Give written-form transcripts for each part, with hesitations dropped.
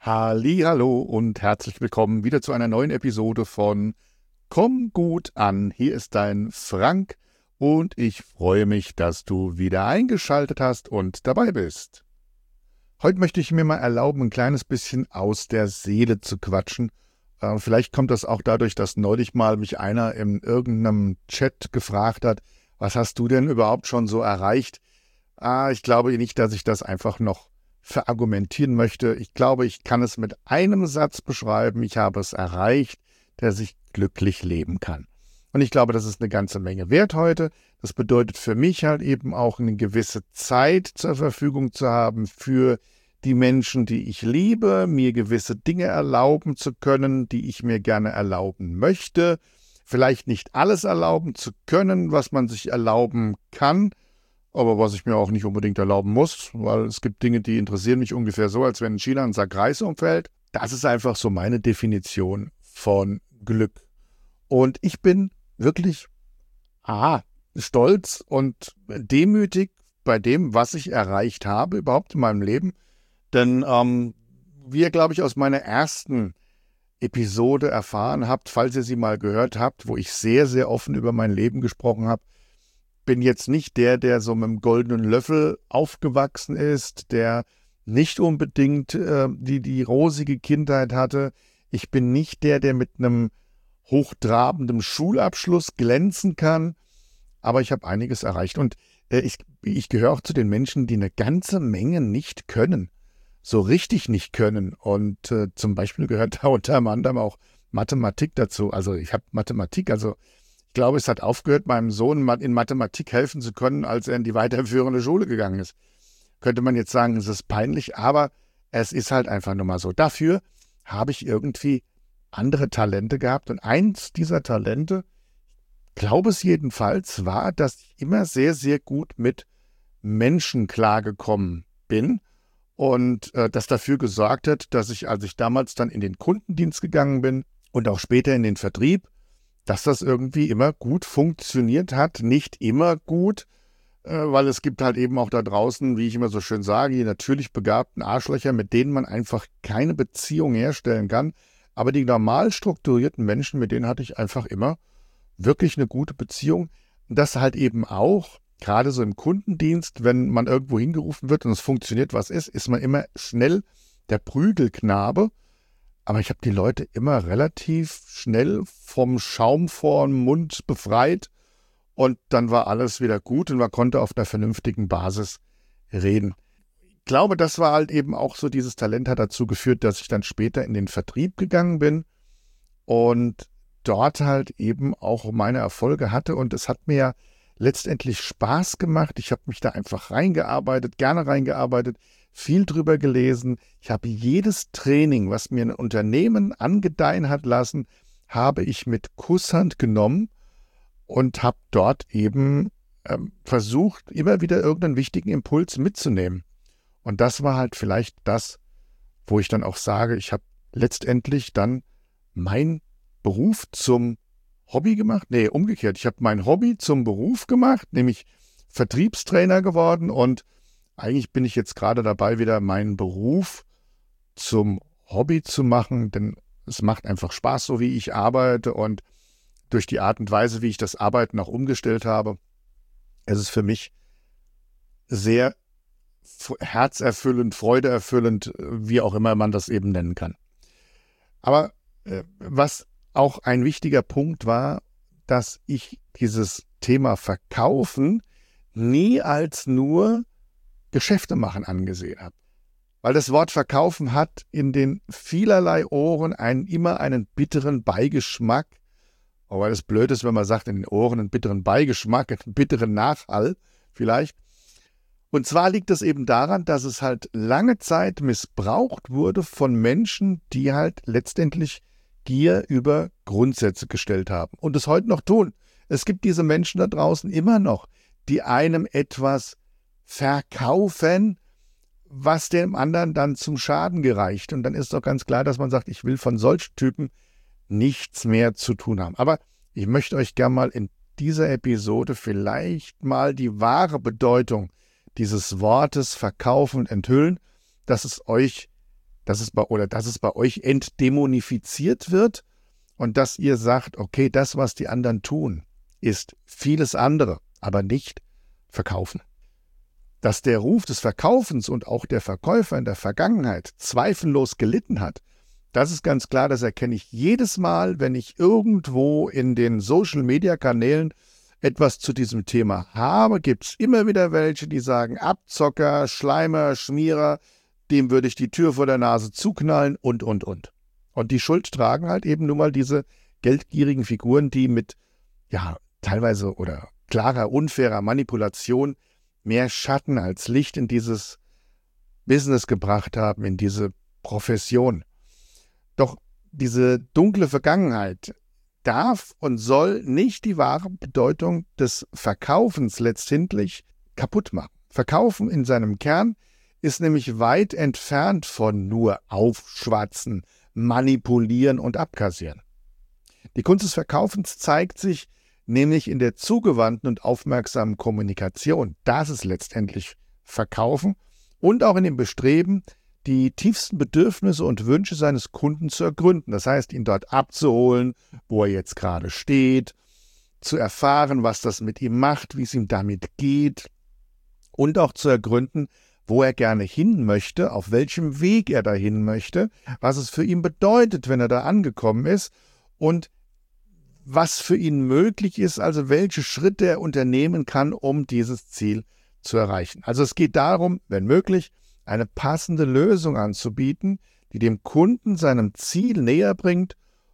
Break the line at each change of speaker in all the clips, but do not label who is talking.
Hallihallo und herzlich willkommen wieder zu einer neuen Episode von Komm gut an. Hier ist dein Frank und ich freue mich, dass du wieder eingeschaltet hast und dabei bist. Heute möchte ich mir mal erlauben, ein kleines bisschen aus der Seele zu quatschen. Vielleicht kommt das auch dadurch, dass neulich mal mich einer in irgendeinem Chat gefragt hat, was hast du denn überhaupt schon so erreicht? Ich glaube nicht, dass ich das einfach noch verargumentieren möchte. Ich glaube, ich kann es mit einem Satz beschreiben. Ich habe es erreicht, dass ich glücklich leben kann. Und ich glaube, das ist eine ganze Menge wert heute. Das bedeutet für mich halt eben auch eine gewisse Zeit zur Verfügung zu haben für die Menschen, die ich liebe, mir gewisse Dinge erlauben zu können, die ich mir gerne erlauben möchte. Vielleicht nicht alles erlauben zu können, was man sich erlauben kann, aber was ich mir auch nicht unbedingt erlauben muss, weil es gibt Dinge, die interessieren mich ungefähr so, als wenn in China ein Sack Reis umfällt. Das ist einfach so meine Definition von Glück. Und ich bin wirklich stolz und demütig bei dem, was ich erreicht habe überhaupt in meinem Leben. Denn wie ihr, glaube ich, aus meiner ersten Episode erfahren habt, falls ihr sie mal gehört habt, wo ich sehr, sehr offen über mein Leben gesprochen habe, bin jetzt nicht der so mit dem goldenen Löffel aufgewachsen ist, der nicht unbedingt die rosige Kindheit hatte. Ich bin nicht der mit einem hochtrabenden Schulabschluss glänzen kann, aber ich habe einiges erreicht. Und ich gehöre auch zu den Menschen, die eine ganze Menge nicht können, so richtig nicht können. Und zum Beispiel gehört da unter anderem auch Mathematik dazu. Also ich habe Mathematik, ich glaube, es hat aufgehört, meinem Sohn in Mathematik helfen zu können, als er in die weiterführende Schule gegangen ist. Könnte man jetzt sagen, es ist peinlich, aber es ist halt einfach nur mal so. Dafür habe ich irgendwie andere Talente gehabt. Und eins dieser Talente, glaube es jedenfalls, war, dass ich immer sehr, sehr gut mit Menschen klargekommen bin. Und das dafür gesorgt hat, dass ich, als ich damals dann in den Kundendienst gegangen bin und auch später in den Vertrieb, dass das irgendwie immer gut funktioniert hat. Nicht immer gut, weil es gibt halt eben auch da draußen, wie ich immer so schön sage, die natürlich begabten Arschlöcher, mit denen man einfach keine Beziehung herstellen kann. Aber die normal strukturierten Menschen, mit denen hatte ich einfach immer wirklich eine gute Beziehung. Und das halt eben auch, gerade so im Kundendienst, wenn man irgendwo hingerufen wird und es funktioniert, was ist man immer schnell der Prügelknabe. Aber ich habe die Leute immer relativ schnell vom Schaum vor dem Mund befreit und dann war alles wieder gut und man konnte auf einer vernünftigen Basis reden. Ich glaube, das war halt eben auch so, dieses Talent hat dazu geführt, dass ich dann später in den Vertrieb gegangen bin und dort halt eben auch meine Erfolge hatte und es hat mir ja letztendlich Spaß gemacht. Ich habe mich da einfach reingearbeitet, gerne reingearbeitet, viel drüber gelesen. Ich habe jedes Training, was mir ein Unternehmen angedeihen hat lassen, habe ich mit Kusshand genommen und habe dort eben versucht, immer wieder irgendeinen wichtigen Impuls mitzunehmen. Und das war halt vielleicht das, wo ich dann auch sage, ich habe letztendlich dann mein Beruf zum Hobby gemacht? Nee, umgekehrt. Ich habe mein Hobby zum Beruf gemacht, nämlich Vertriebstrainer geworden und eigentlich bin ich jetzt gerade dabei, wieder meinen Beruf zum Hobby zu machen, denn es macht einfach Spaß, so wie ich arbeite und durch die Art und Weise, wie ich das Arbeiten auch umgestellt habe, ist es für mich sehr herzerfüllend, freudeerfüllend, wie auch immer man das eben nennen kann. Aber was auch ein wichtiger Punkt war, dass ich dieses Thema Verkaufen nie als nur Geschäfte machen angesehen habe. Weil das Wort Verkaufen hat in den vielerlei Ohren immer einen bitteren Beigeschmack. Wobei das blöd ist, wenn man sagt, in den Ohren einen bitteren Beigeschmack, einen bitteren Nachhall vielleicht. Und zwar liegt es eben daran, dass es halt lange Zeit missbraucht wurde von Menschen, die halt letztendlich Gier über Grundsätze gestellt haben und es heute noch tun. Es gibt diese Menschen da draußen immer noch, die einem etwas verkaufen, was dem anderen dann zum Schaden gereicht. Und dann ist doch ganz klar, dass man sagt, ich will von solchen Typen nichts mehr zu tun haben. Aber ich möchte euch gerne mal in dieser Episode vielleicht mal die wahre Bedeutung dieses Wortes verkaufen und enthüllen, dass es euch dass es bei euch entdämonifiziert wird und dass ihr sagt, okay, das, was die anderen tun, ist vieles andere, aber nicht verkaufen. Dass der Ruf des Verkaufens und auch der Verkäufer in der Vergangenheit zweifellos gelitten hat, das ist ganz klar, das erkenne ich jedes Mal, wenn ich irgendwo in den Social-Media-Kanälen etwas zu diesem Thema habe, gibt es immer wieder welche, die sagen, Abzocker, Schleimer, Schmierer, dem würde ich die Tür vor der Nase zuknallen und. Und die Schuld tragen halt eben nun mal diese geldgierigen Figuren, die mit, teilweise oder klarer, unfairer Manipulation mehr Schatten als Licht in dieses Business gebracht haben, in diese Profession. Doch diese dunkle Vergangenheit darf und soll nicht die wahre Bedeutung des Verkaufens letztendlich kaputt machen. Verkaufen in seinem Kern ist nämlich weit entfernt von nur aufschwatzen, manipulieren und abkassieren. Die Kunst des Verkaufens zeigt sich nämlich in der zugewandten und aufmerksamen Kommunikation. Das ist letztendlich Verkaufen und auch in dem Bestreben, die tiefsten Bedürfnisse und Wünsche seines Kunden zu ergründen. Das heißt, ihn dort abzuholen, wo er jetzt gerade steht, zu erfahren, was das mit ihm macht, wie es ihm damit geht und auch zu ergründen, wo er gerne hin möchte, auf welchem Weg er dahin möchte, was es für ihn bedeutet, wenn er da angekommen ist und was für ihn möglich ist, also welche Schritte er unternehmen kann, um dieses Ziel zu erreichen. Also es geht darum, wenn möglich, eine passende Lösung anzubieten, die dem Kunden seinem Ziel näher bringt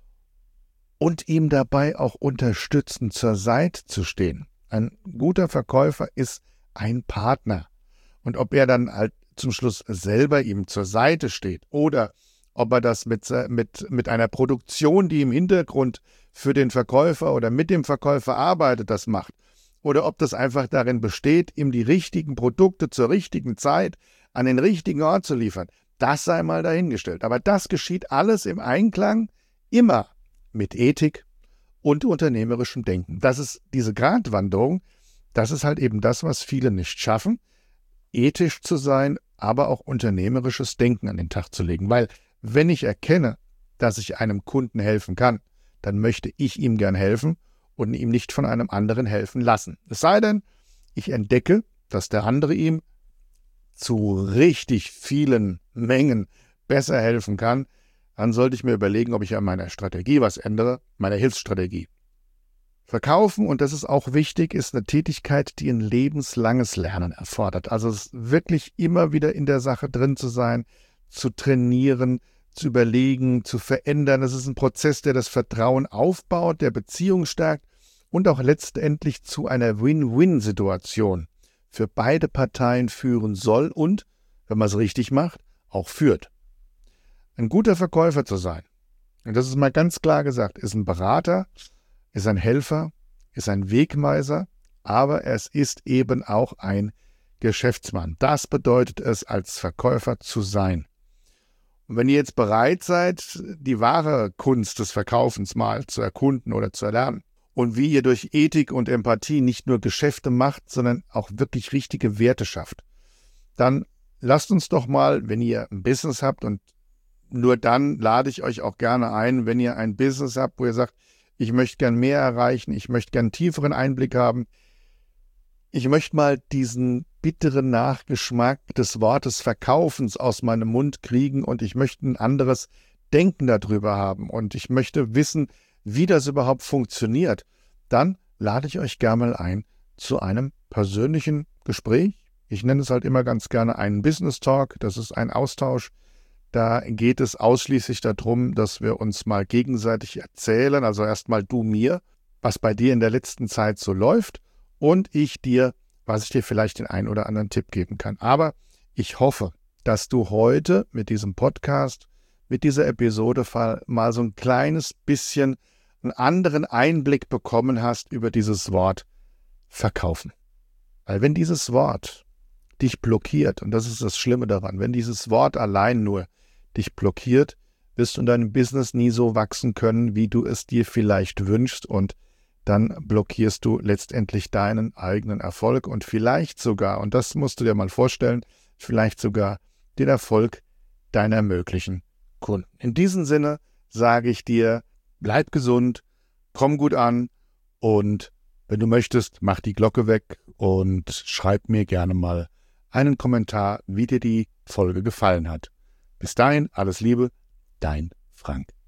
und ihm dabei auch unterstützend zur Seite zu stehen. Ein guter Verkäufer ist ein Partner. Und ob er dann halt zum Schluss selber ihm zur Seite steht oder ob er das mit einer Produktion, die im Hintergrund für den Verkäufer oder mit dem Verkäufer arbeitet, das macht. Oder ob das einfach darin besteht, ihm die richtigen Produkte zur richtigen Zeit an den richtigen Ort zu liefern. Das sei mal dahingestellt. Aber das geschieht alles im Einklang immer mit Ethik und unternehmerischem Denken. Das ist diese Gratwanderung, das ist halt eben das, was viele nicht schaffen, ethisch zu sein, aber auch unternehmerisches Denken an den Tag zu legen. Weil wenn ich erkenne, dass ich einem Kunden helfen kann, dann möchte ich ihm gern helfen und ihm nicht von einem anderen helfen lassen. Es sei denn, ich entdecke, dass der andere ihm zu richtig vielen Mengen besser helfen kann, dann sollte ich mir überlegen, ob ich an meiner Strategie was ändere, meiner Hilfsstrategie. Verkaufen, und das ist auch wichtig, ist eine Tätigkeit, die ein lebenslanges Lernen erfordert. Also es ist wirklich immer wieder in der Sache drin zu sein, zu trainieren, zu überlegen, zu verändern. Es ist ein Prozess, der das Vertrauen aufbaut, der Beziehung stärkt und auch letztendlich zu einer Win-Win-Situation für beide Parteien führen soll und, wenn man es richtig macht, auch führt. Ein guter Verkäufer zu sein, und das ist mal ganz klar gesagt, ist ein Berater, ist ein Helfer, ist ein Wegweiser, aber es ist eben auch ein Geschäftsmann. Das bedeutet es, als Verkäufer zu sein. Und wenn ihr jetzt bereit seid, die wahre Kunst des Verkaufens mal zu erkunden oder zu erlernen und wie ihr durch Ethik und Empathie nicht nur Geschäfte macht, sondern auch wirklich richtige Werte schafft, dann lasst uns doch mal, wenn ihr ein Business habt, und nur dann lade ich euch auch gerne ein, wenn ihr ein Business habt, wo ihr sagt, ich möchte gern mehr erreichen, ich möchte gern einen tieferen Einblick haben, ich möchte mal diesen bitteren Nachgeschmack des Wortes Verkaufens aus meinem Mund kriegen und ich möchte ein anderes Denken darüber haben und ich möchte wissen, wie das überhaupt funktioniert, dann lade ich euch gerne mal ein zu einem persönlichen Gespräch. Ich nenne es halt immer ganz gerne einen Business Talk, das ist ein Austausch. Da geht es ausschließlich darum, dass wir uns mal gegenseitig erzählen, also erstmal du mir, was bei dir in der letzten Zeit so läuft und ich dir, was ich dir vielleicht den einen oder anderen Tipp geben kann. Aber ich hoffe, dass du heute mit diesem Podcast, mit dieser Episode mal so ein kleines bisschen einen anderen Einblick bekommen hast über dieses Wort Verkaufen. Weil wenn dieses Wort dich blockiert, und das ist das Schlimme daran, wenn dieses Wort allein nur dich blockiert, wirst du in deinem Business nie so wachsen können, wie du es dir vielleicht wünschst, und dann blockierst du letztendlich deinen eigenen Erfolg und vielleicht sogar, und das musst du dir mal vorstellen, vielleicht sogar den Erfolg deiner möglichen Kunden. In diesem Sinne sage ich dir, bleib gesund, komm gut an und wenn du möchtest, mach die Glocke weg und schreib mir gerne mal einen Kommentar, wie dir die Folge gefallen hat. Bis dahin, alles Liebe, dein Frank.